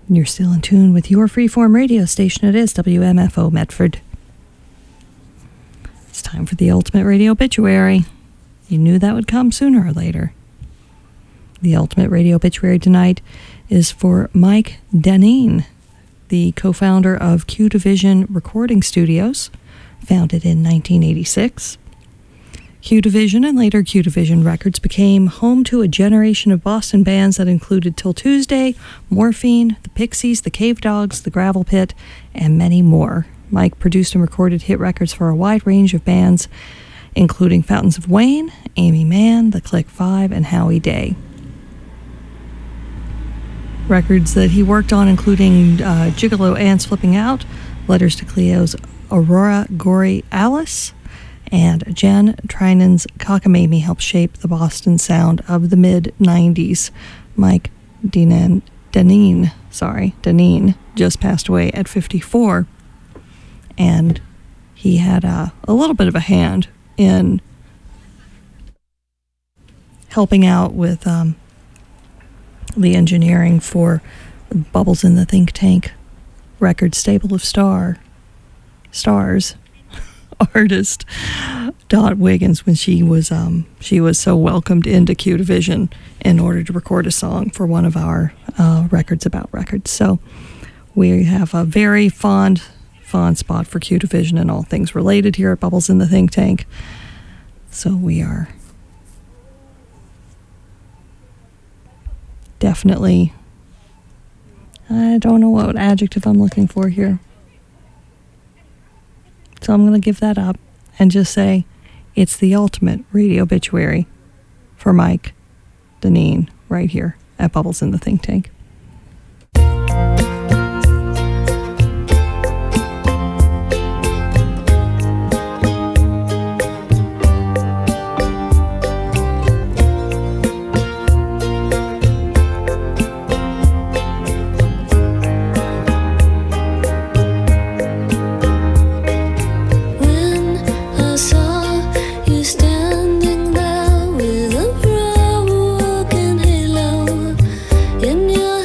You're still in tune with your freeform radio station. It is WMFO Medford. It's time for the Ultimate Radio Obituary. You knew that would come sooner or later. The Ultimate Radio Obituary tonight is for Mike Deneen, the co-founder of Q Division Recording Studios, founded in 1986. Q Division and later Q Division Records became home to a generation of Boston bands that included Till Tuesday, Morphine, the Pixies, the Cave Dogs, the Gravel Pit, and many more. Mike produced and recorded hit records for a wide range of bands, including Fountains of Wayne, Amy Mann, The Click Five, and Howie Day. Records that he worked on including Gigolo Ants Flipping Out, Letters to Cleo's Aurora Gory Alice, and Jen Trinan's Cockamamie helped shape the Boston sound of the mid-90s. Mike Deneen just passed away at 54, and he had a little bit of a hand in helping out with the engineering for Bubbles in the Think Tank record stable of stars artist Dot Wiggins when she was so welcomed into Q Division in order to record a song for one of our records about records. So we have a very fond spot for Q Division and all things related here at Bubbles in the Think Tank. So we are definitely, I don't know what adjective I'm looking for here. So I'm going to give that up and just say it's the ultimate radio obituary for Mike Deneen right here at Bubbles in the Think Tank. Standing there with a broken halo in your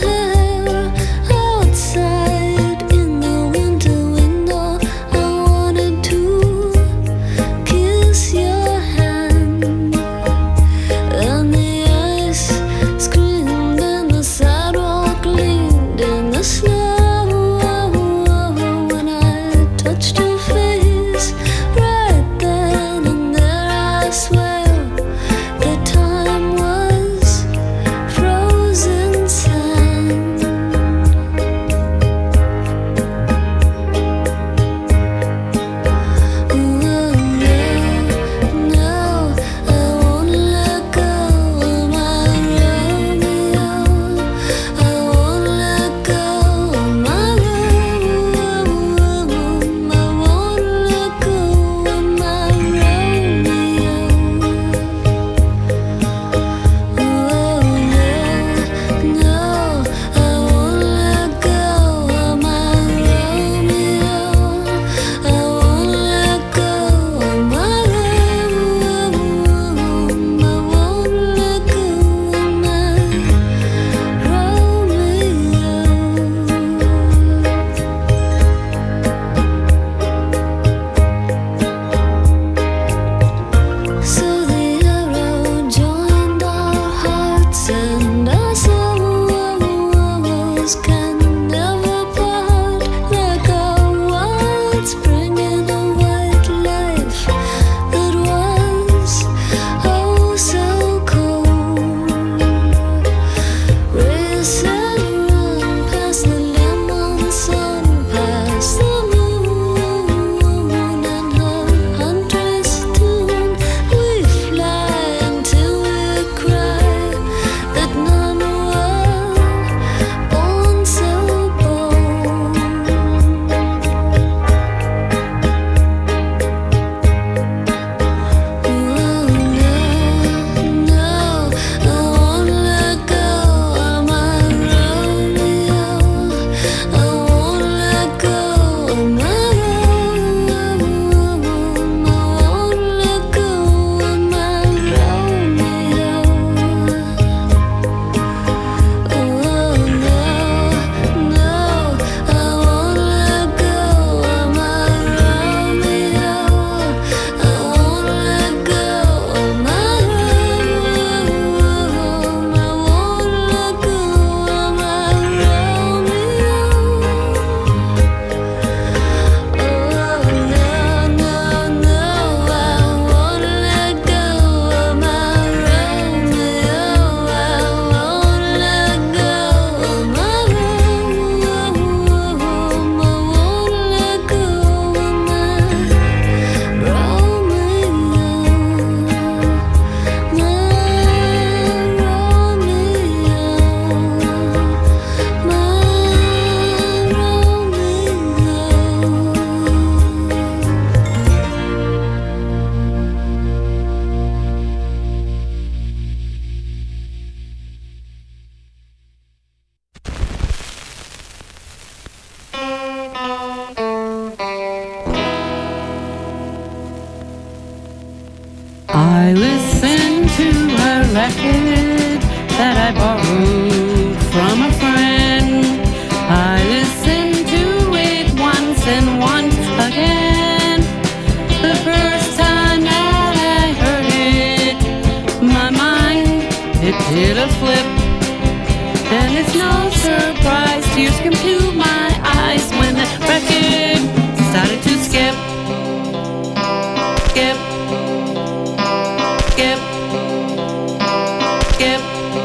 record that I borrowed from a friend. I listened to it once and once again. The first time that I heard it, my mind, it did a flip. And it's no surprise, tears come to my eyes when the record started to skip. Skip. Skip. Skip.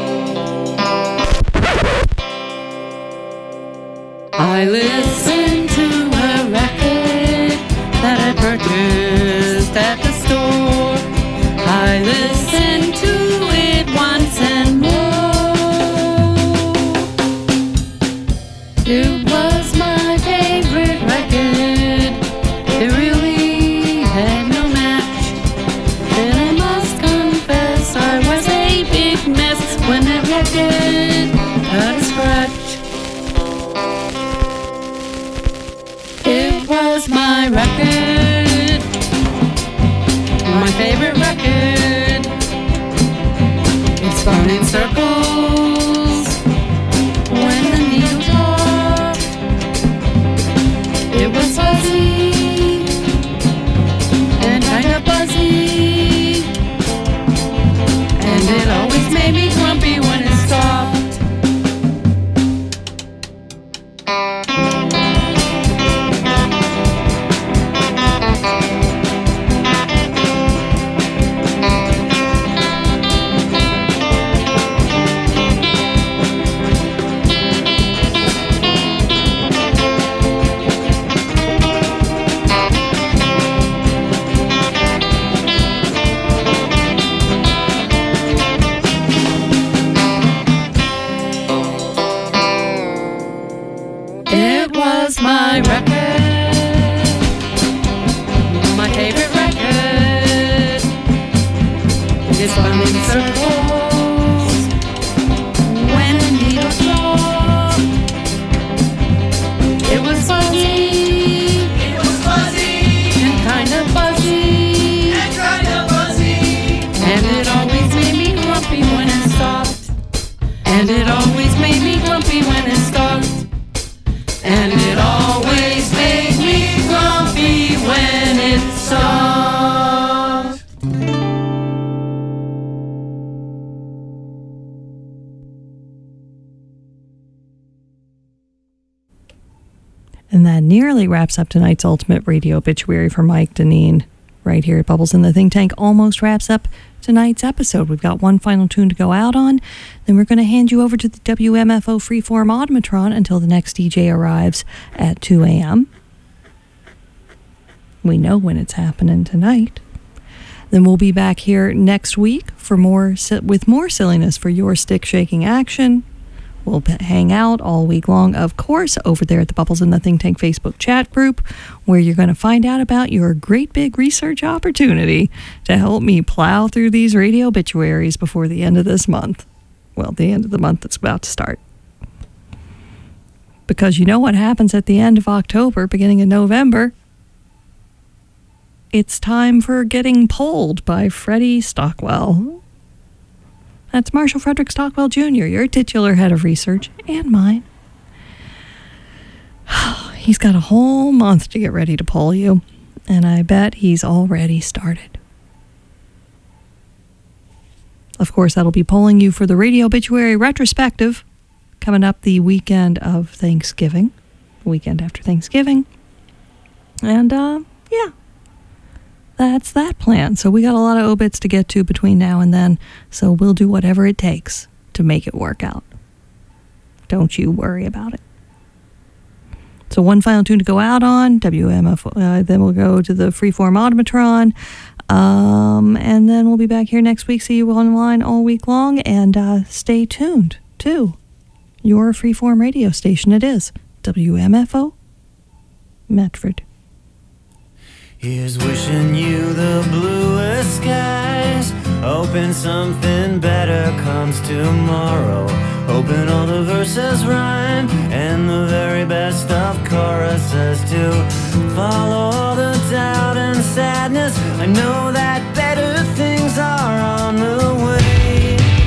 I listened to a record that I purchased at the store. I listened to it once and more. It was my favorite record. It really had no match. And I must confess I was a big mess when that record got a scratch. It was my record, my favorite record. It spun in circles when the needle dropped. It was fuzzy and kind of buzzy, and it always made me grumpy when it stopped. It was my record, my favorite record. It spun in circles when the needle dropped. It was fuzzy, and kind of buzzy, and it always made me grumpy when it stopped. And it always made me grumpy when it stopped. And it always made me grumpy when it stopped. And that nearly wraps up tonight's Ultimate Radio Obituary for Mike Deneen. Right here at Bubbles in the Think Tank almost wraps up tonight's episode. We've got one final tune to go out on. Then we're going to hand you over to the WMFO Freeform Automatron until the next DJ arrives at 2 a.m. We know when it's happening tonight. Then we'll be back here next week for with more silliness for your stick-shaking action. We'll hang out all week long, of course, over there at the Bubbles in the Think Tank Facebook chat group, where you're going to find out about your great big research opportunity to help me plow through these radio obituaries before the end of this month. Well, the end of the month that's about to start. Because you know what happens at the end of October, beginning of November? It's time for Getting Polled by Freddie Stockwell. That's Marshall Frederick Stockwell Jr., your titular head of research, and mine. He's got a whole month to get ready to poll you, and I bet he's already started. Of course, that'll be polling you for the Radio Obituary Retrospective coming up the weekend of Thanksgiving, the weekend after Thanksgiving. And, yeah. That's that plan. So we got a lot of obits to get to between now and then, so we'll do whatever it takes to make it work out. Don't you worry about it. So one final tune to go out on, WMF, then we'll go to the Freeform Automatron, and then we'll be back here next week. See you online all week long, and stay tuned to your Freeform radio station. It is WMFO Medford. Here's wishing you the bluest skies. Hoping something better comes tomorrow. Hoping all the verses rhyme and the very best of choruses to follow all the doubt and sadness. I know that better things are on the way.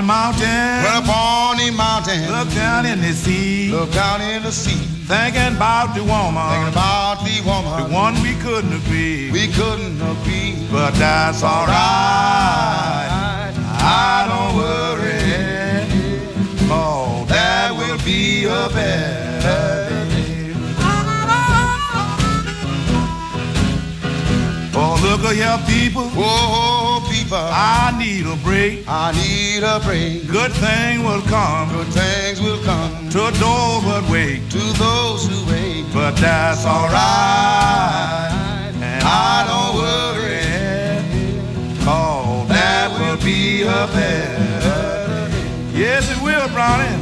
mountain. Went up on the mountain. Look down in the sea. Look down in the sea. Thinking about the woman. Thinking about the woman. The one we couldn't agree. We couldn't agree. But that's alright. I don't worry. Oh, that will be a better day. Oh, look at here, people. Oh, people. I need a break. I need a break. Good thing will come. Good things will come. To those but wait. To those who wait. But that's alright. And I don't worry. Oh, that will be a better day. Yes, it will, Brownie.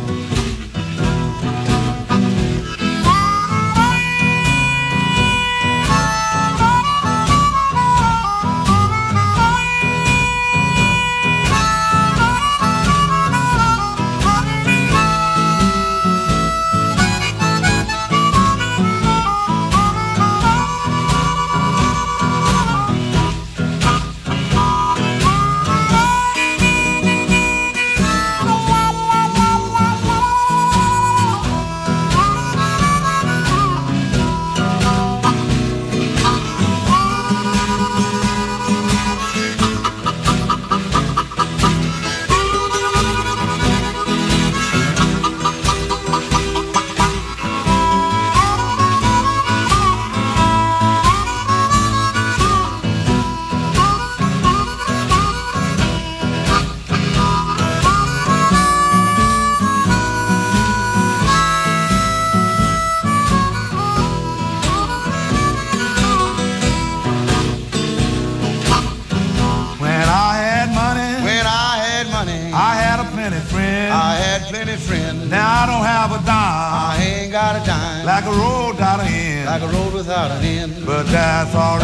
Now I don't have a dime. I ain't got a dime. Like a road without an end. Like a road without an end. But that's alright.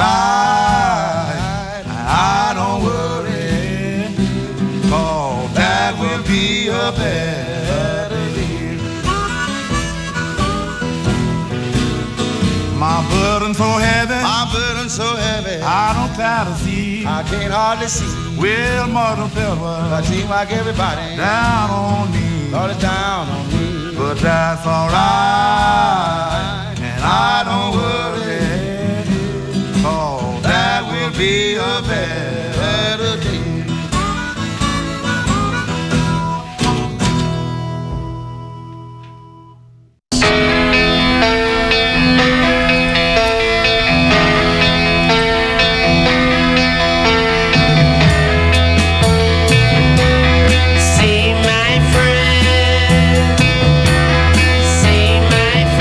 I don't worry. Oh, that will be a better day. My burden so heavy. My burden so heavy. I don't try to see. I can't hardly see. Well, Mother Pilgrim. I seem like everybody down on me. Lord is down on me. But that's alright. And I don't worry. Oh, that will be a better day. See my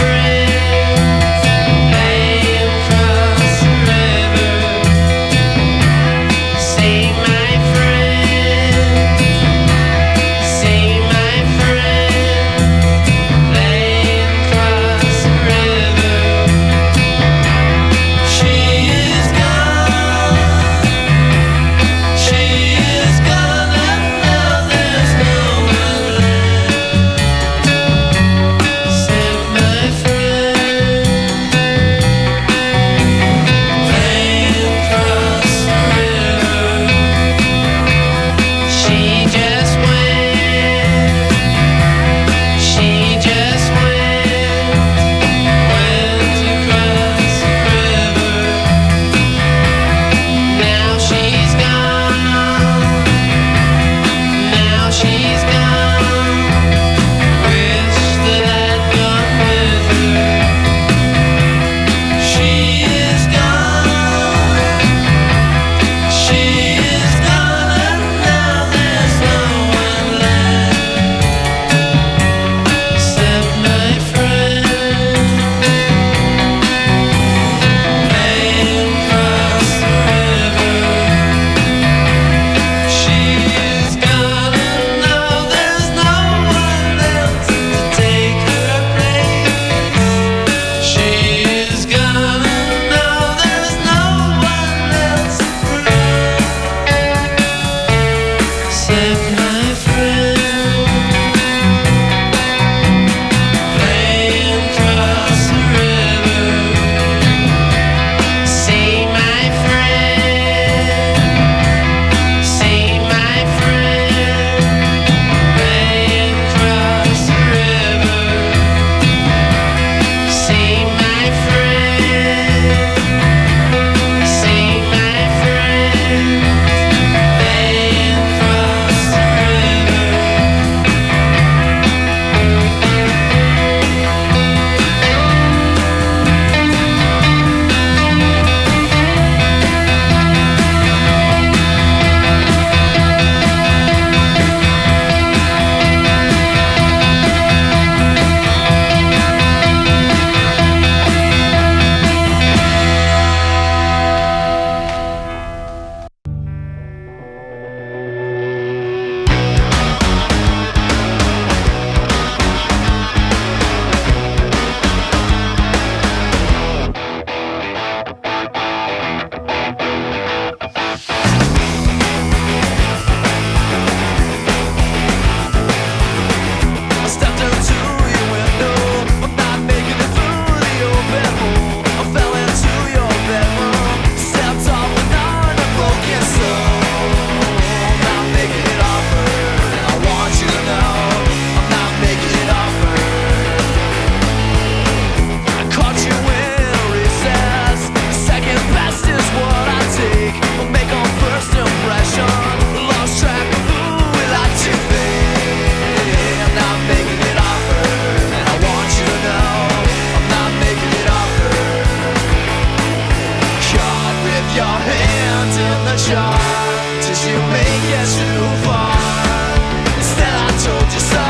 charm till she'll make it too far. Instead I told you so.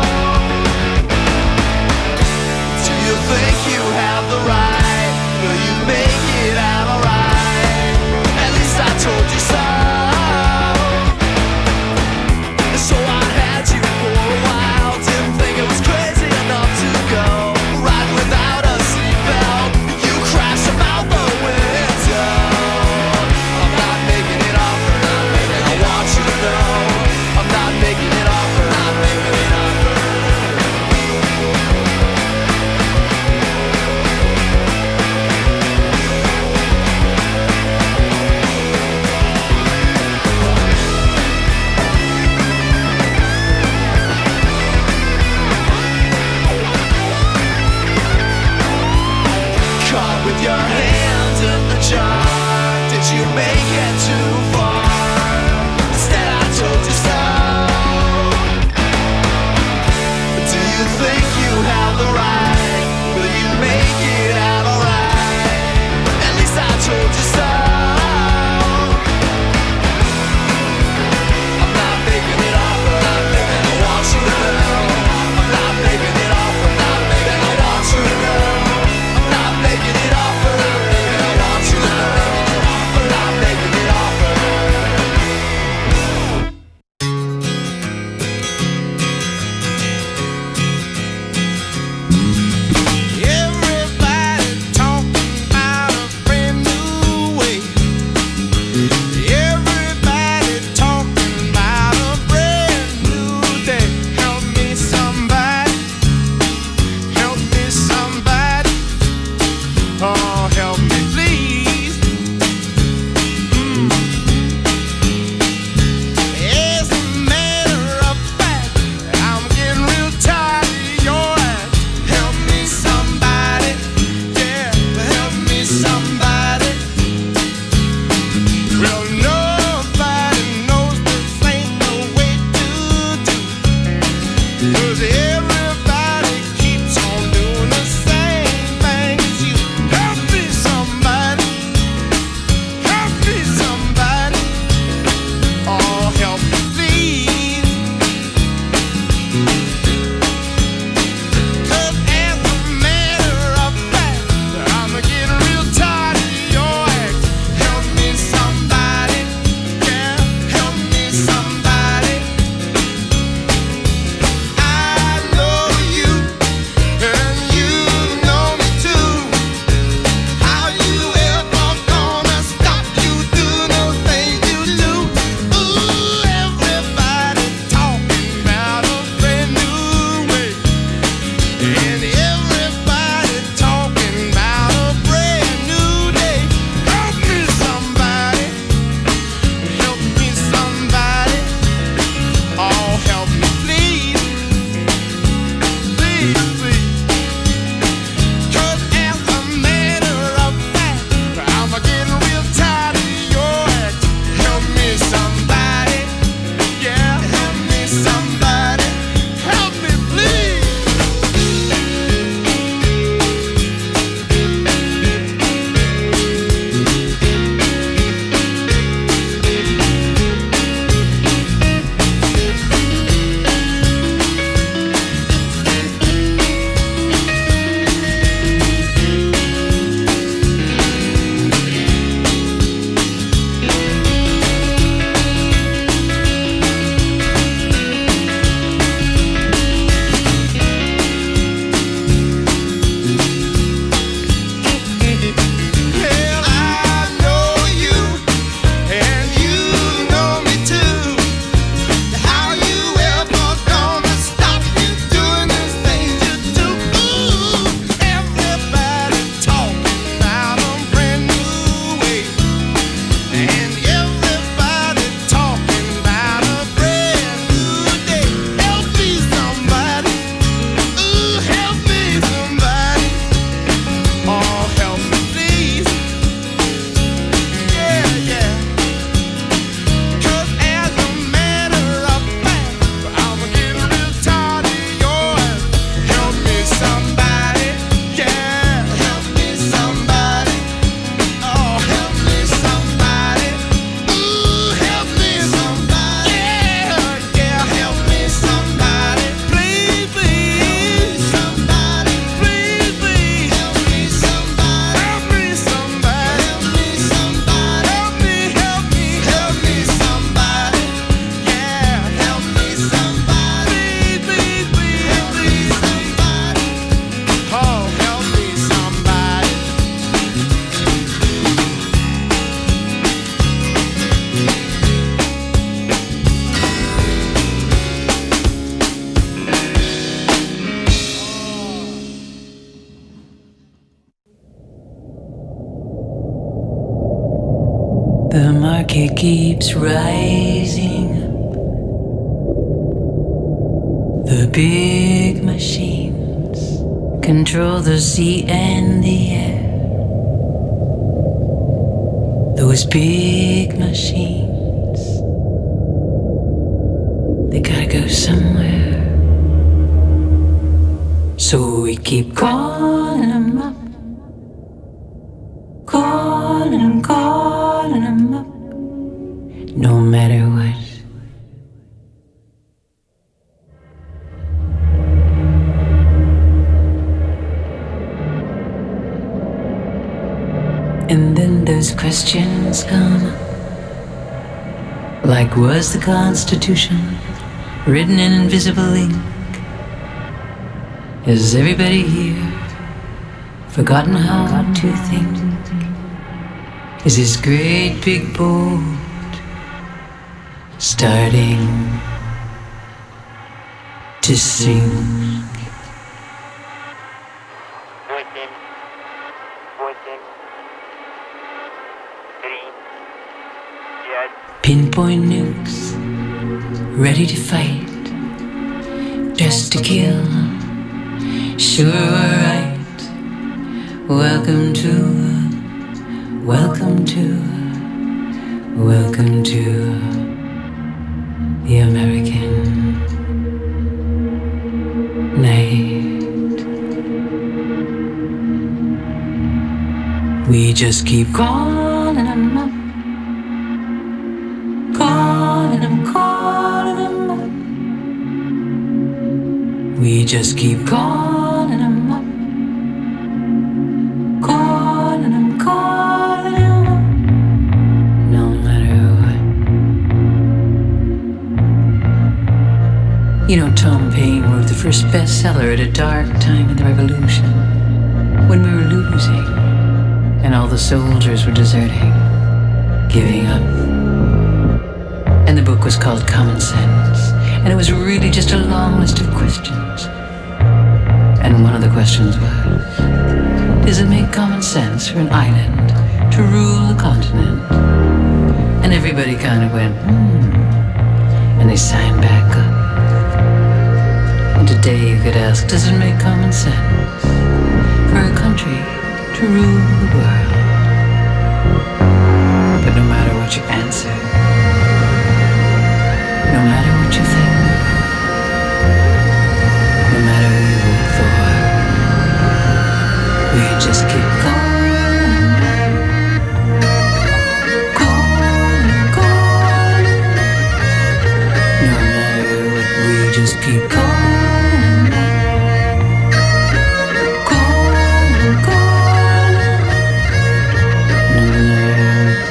Do you think you have the right? Will you make it out alright? At least I told you so. So I had you for a while. Didn't think it was crazy enough to go ride without a seatbelt. You crashed about the window. I'm not making it The market keeps rising. The big machines control the sea and the air. Those big machines, they gotta go somewhere. So we keep calling them up, calling them up, no matter what. And then those questions come, like was the Constitution written in invisible ink? Has everybody here forgotten how to think? Is this great big boat starting to sink? Pinpoint nukes, ready to fight, just to kill. Sure, right. Welcome to the American night. We just keep calling them up. Calling them up. We just keep calling them up. Calling them up. No matter what. You know, Tom Paine wrote the first bestseller at a dark time in the Revolution, when we were losing, and all the soldiers were deserting, giving up. And the book was called Common Sense. And it was really just a long list of questions. And one of the questions was, does it make common sense for an island to rule a continent? And everybody kind of went, and they signed back up. And today you could ask, does it make common sense for a country to rule the world? But no matter what you answer, no matter what you think, no matter who you vote for, we just keep calling, no matter what, we just keep calling, no matter what.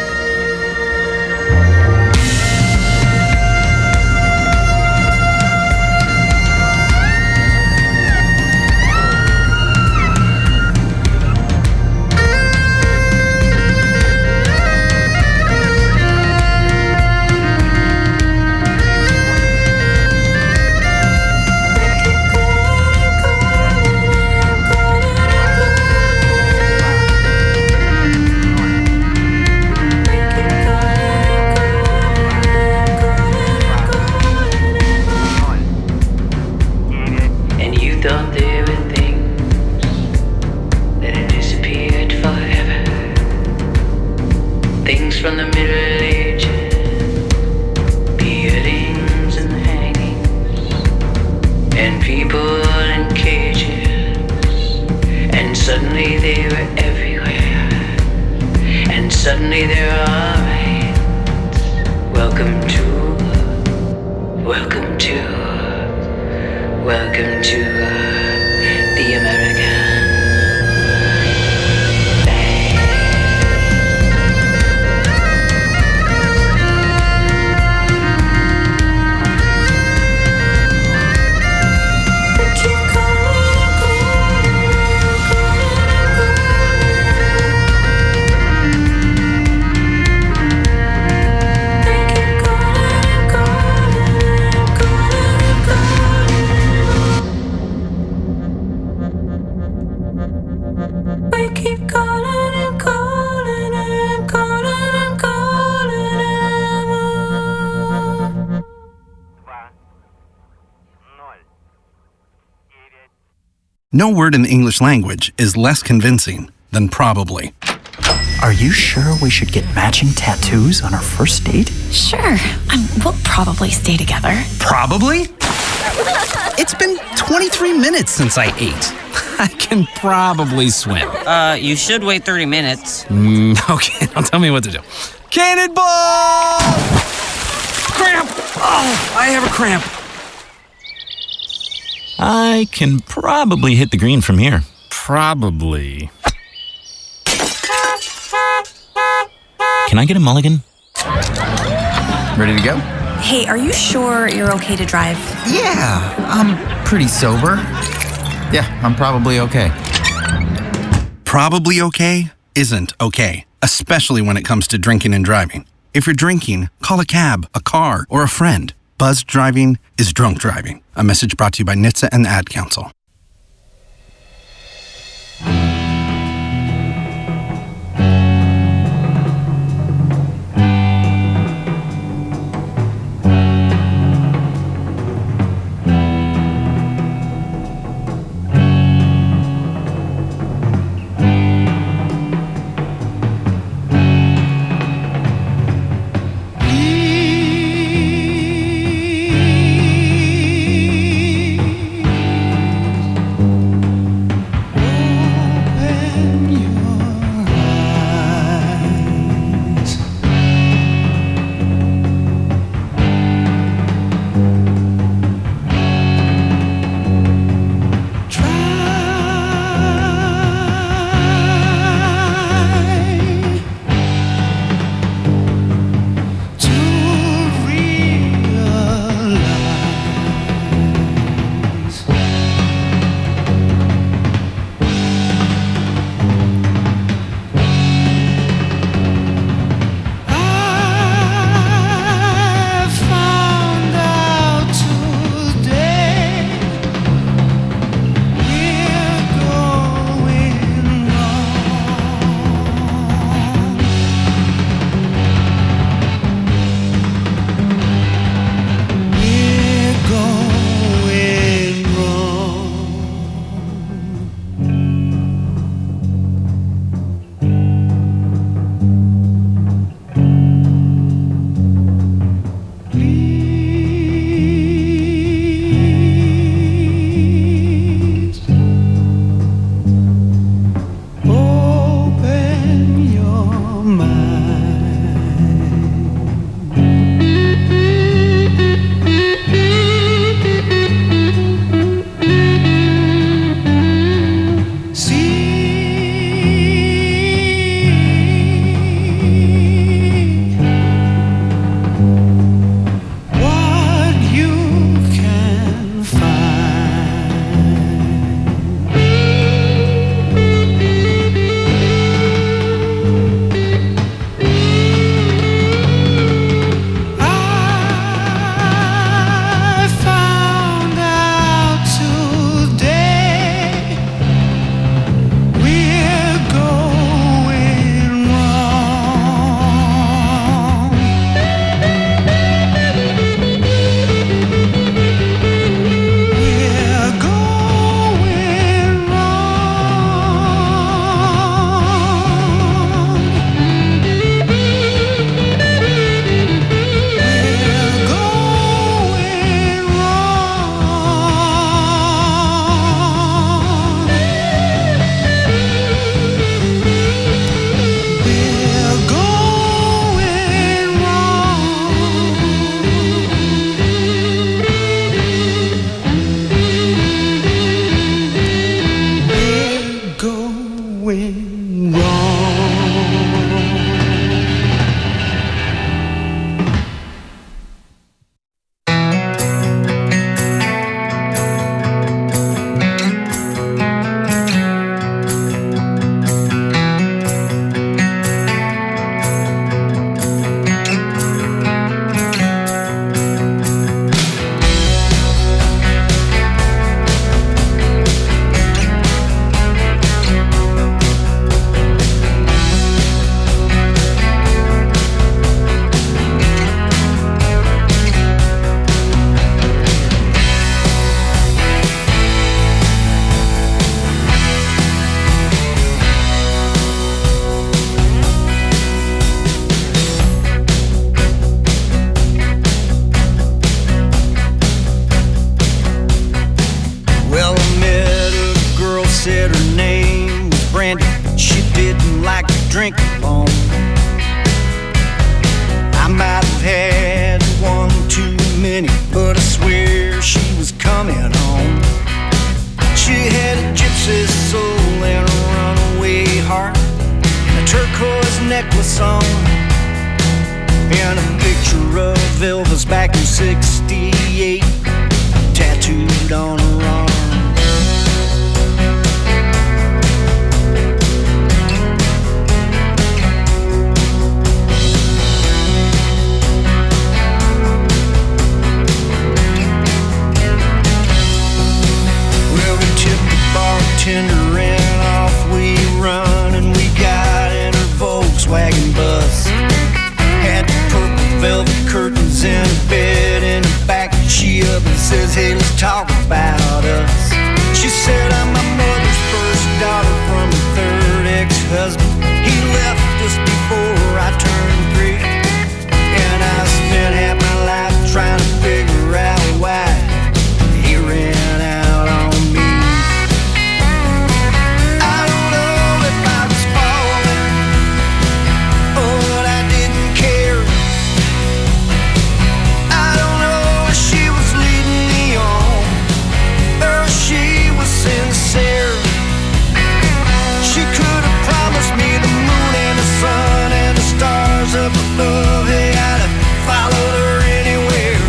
From the Middle Ages, beheadings and hangings, and people in cages, and suddenly they were everywhere, and suddenly there are rights. Welcome to the American. We keep calling and calling and calling and calling. No word in the English language is less convincing than probably. Are you sure we should get matching tattoos on our first date? Sure. We'll probably stay together. Probably? It's been 23 minutes since I ate. I can probably swim. You should wait 30 minutes. Okay, now tell me what to do. Cannonball! Cramp! Oh, I have a cramp. I can probably hit the green from here. Probably. Can I get a mulligan? Ready to go? Hey, are you sure you're okay to drive? Yeah, I'm pretty sober. Yeah, I'm probably okay. Probably okay isn't okay, especially when it comes to drinking and driving. If you're drinking, call a cab, a car, or a friend. Buzzed driving is drunk driving. A message brought to you by NHTSA and the Ad Council. brandy. She didn't like to drink alone. I might have had one too many, but I swear she was coming home. She had a gypsy soul and a runaway heart, and a turquoise necklace on, and a picture of Elvis back in '68 tattooed on her arm. Bartender and off we run, and we got in her Volkswagen bus. Had the purple velvet curtains and a bed in the back. She up and says, hey, let's talk about us. She said, I'm my mother's first daughter from a third ex-husband. He left us before I turned 3, and I spent half my life trying to figure out why he ran out on me. She could have promised me the moon and the sun and the stars up above. Hey, I'd have followed her anywhere.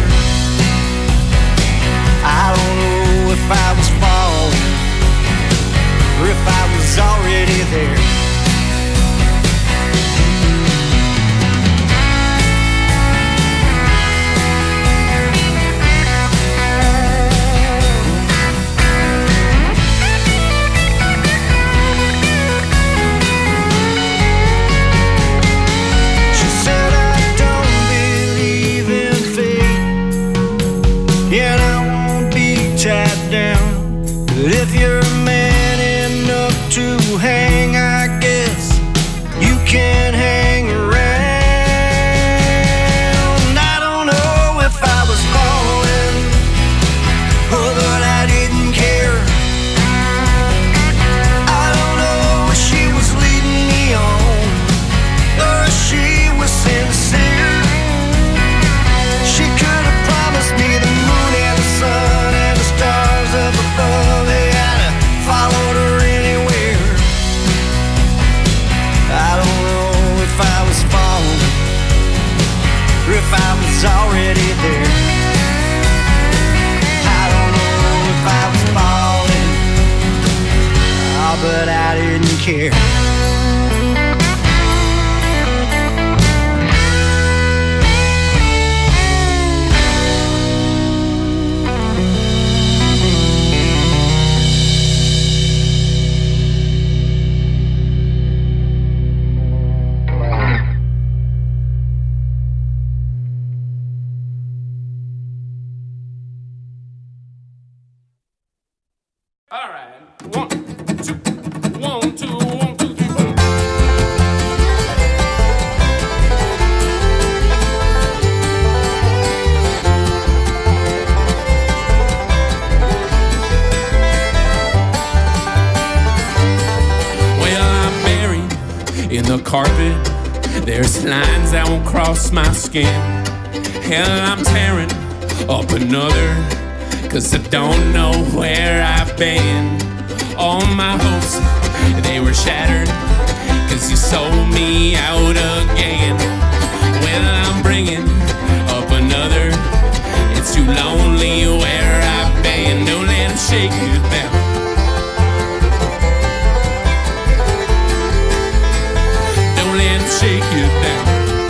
I don't know if I was falling or if I was already there. If you're man enough to hang, I guess you can hang around. I don't know if I was falling or that I didn't care. I don't know if she was leading me on or if she was sincere. She could have promised me the moon and the sun and the stars up above. Followed her anywhere. I don't know if I was falling or if I was already there. I don't know if I was falling, oh, but I didn't care. Carpet, there's lines that won't cross my skin. Hell, I'm tearing up another, 'cause I don't know where I've been. All my hopes, they were shattered, 'cause you sold me out again. Well, I'm bringing up another. It's too lonely where I've been. Don't let them shake you down. Shake you down.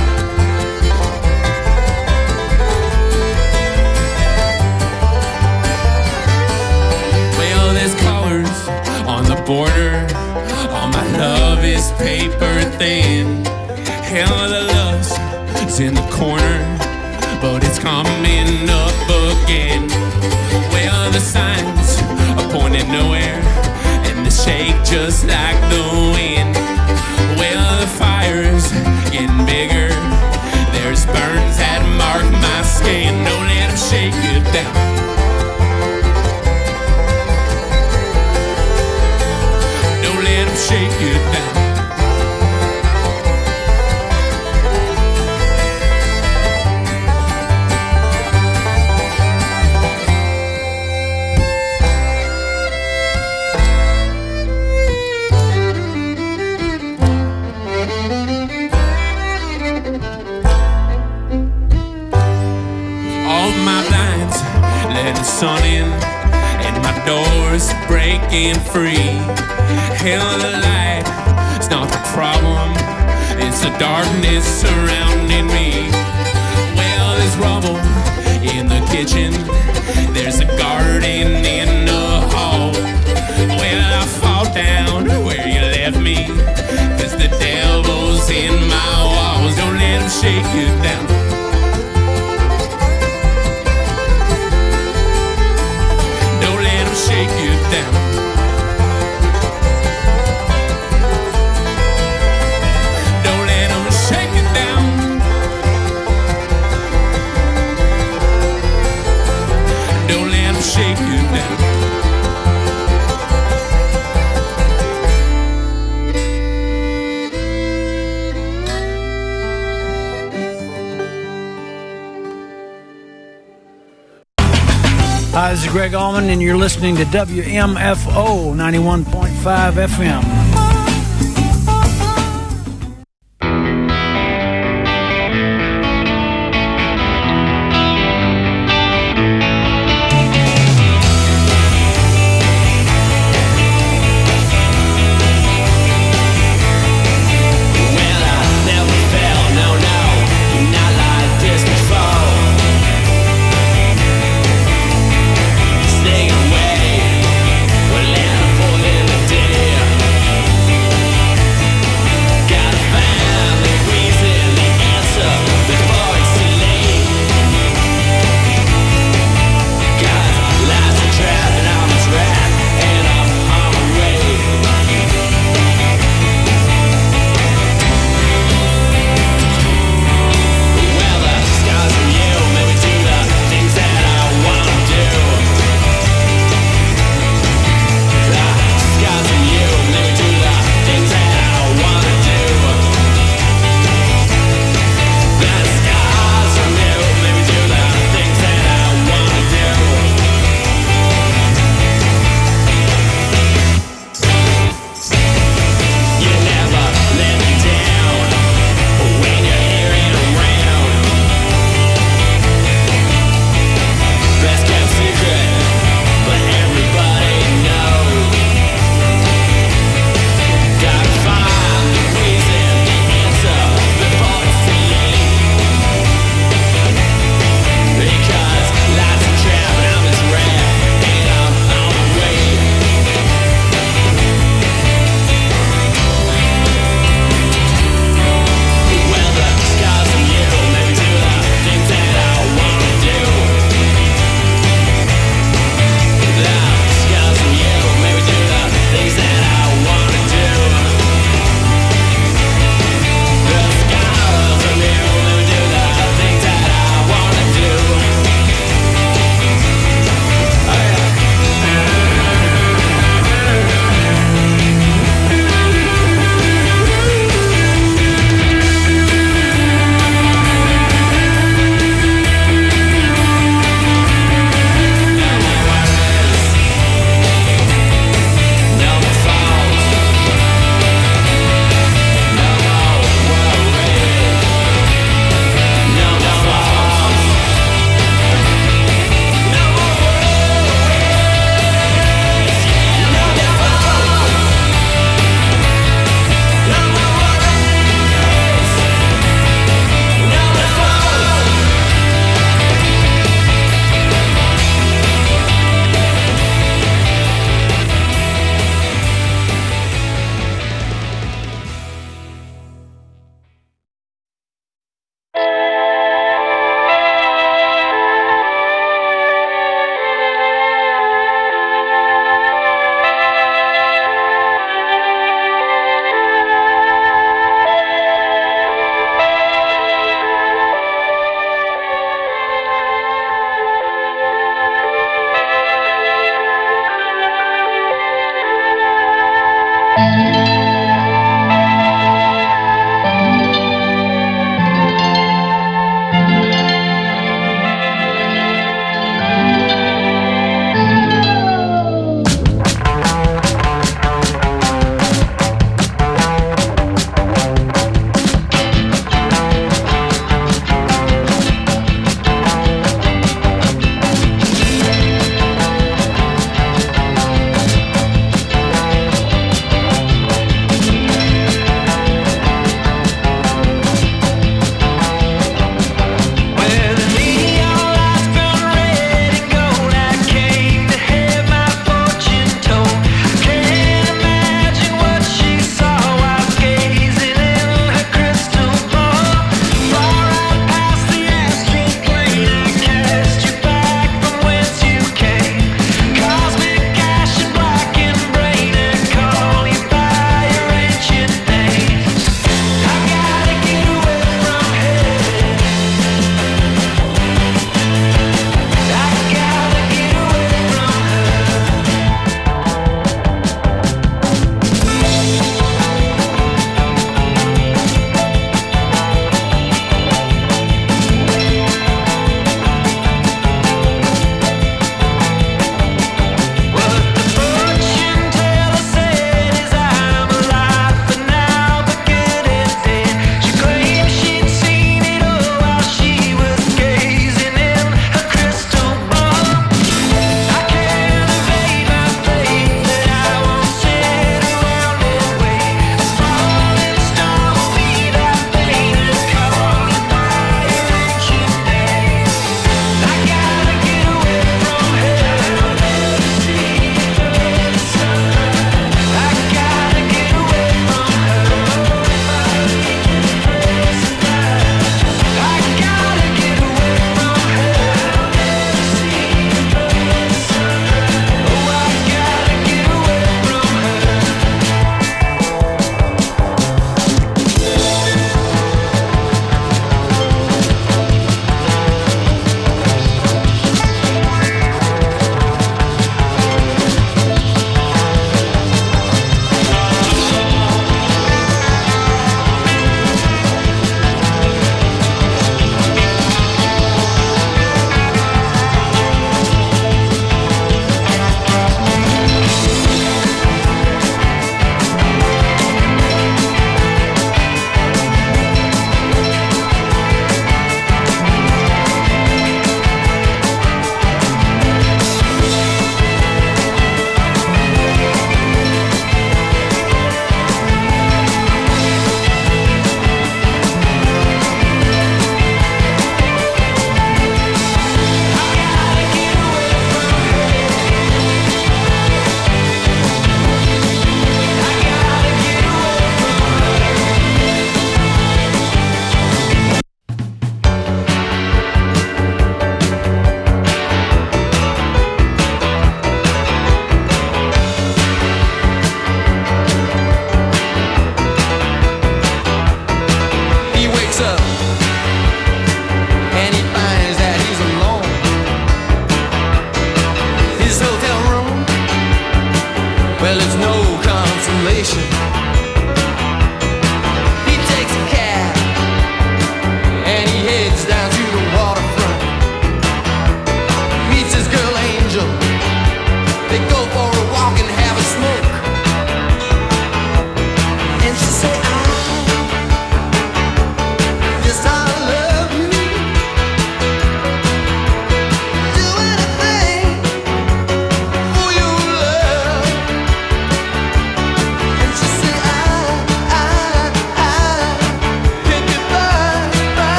Well, there's colors on the border. All my love is paper thin. Hell, the love's in the corner, but it's coming up again. Well, the signs are pointing nowhere, and they shake just like the wind. Well, the fire's getting bigger. There's burns that mark my skin. Don't let them shake you down. Don't let them shake you you down. All my blinds, let the sun in, and my doors breaking free. Hell, the light, it's not the problem, it's the darkness surrounding me. Well, there's rubble in the kitchen, there's a garden in the hall. Well, I fall down where you left me, 'cause the devil's in my walls. Don't let him shake you down. Shake you down. Don't let them shake you down. Don't let them shake you down. Hi, this is Greg Allman, and you're listening to WMFO 91.5 FM. Stay away, we'll let them fall in the day.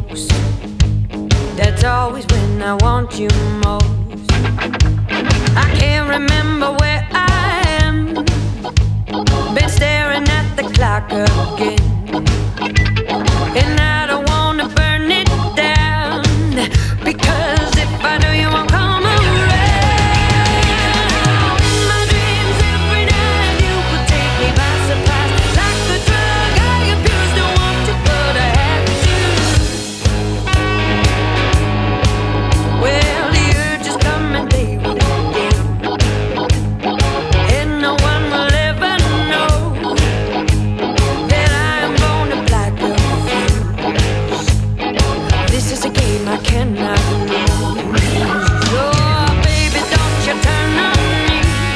ghost. That's always when I want you most. I can't remember where I am. Been staring at the clock again. And I don't wanna burn it down, because if I do you won't come around. In my dreams every night you would take me by surprise. Like a drug I abused, don't want to, but I have to. Well, the urge is coming, they will again. And no one will ever know that I am born to black a fuse. This is a game I cannot lose. Oh, baby, don't you turn on me.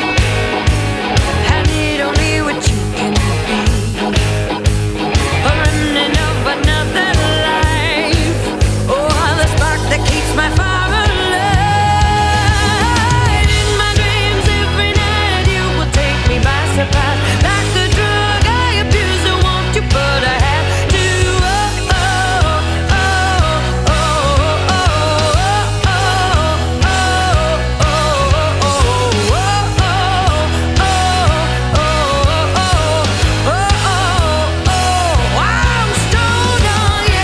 I need only what you can be. A remnant of another life. Oh, the spark that keeps my fire alive. In my dreams every night you will take me by surprise. Like a drug I abuse, don't want you, but I have to. I'm stoned on you.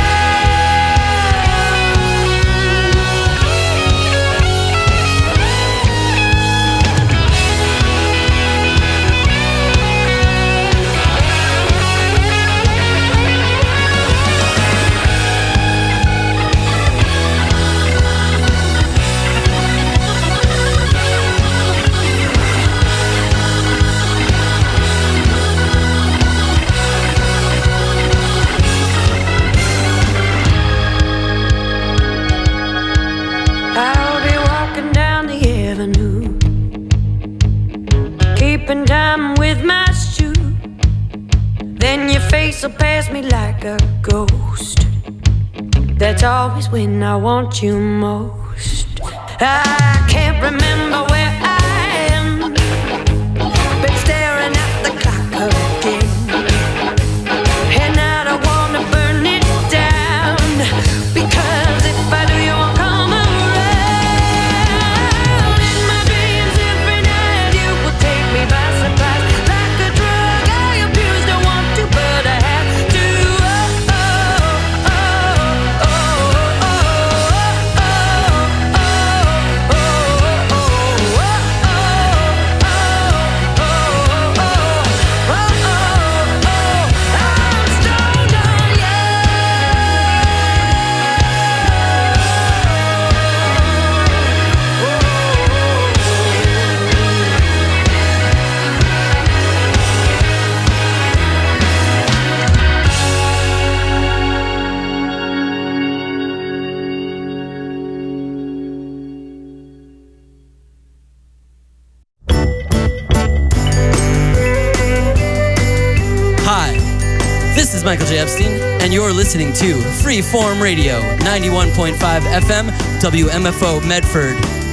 I'll be walking down the avenue, keeping time with my shoe. Then your face will pass me like a ghost. That's always when I want you most. I can't remember where I am. Been staring at the clock again. And I don't wanna burn it down, because if I do you won't come around. In my dreams every night you will take me by surprise. Like a drug I abuse, don't want to, but I have to. I'm stoned on you. Hi, this is Michael J. Epstein, and you're listening to Freeform Radio, 91.5 FM, WMFO Medford.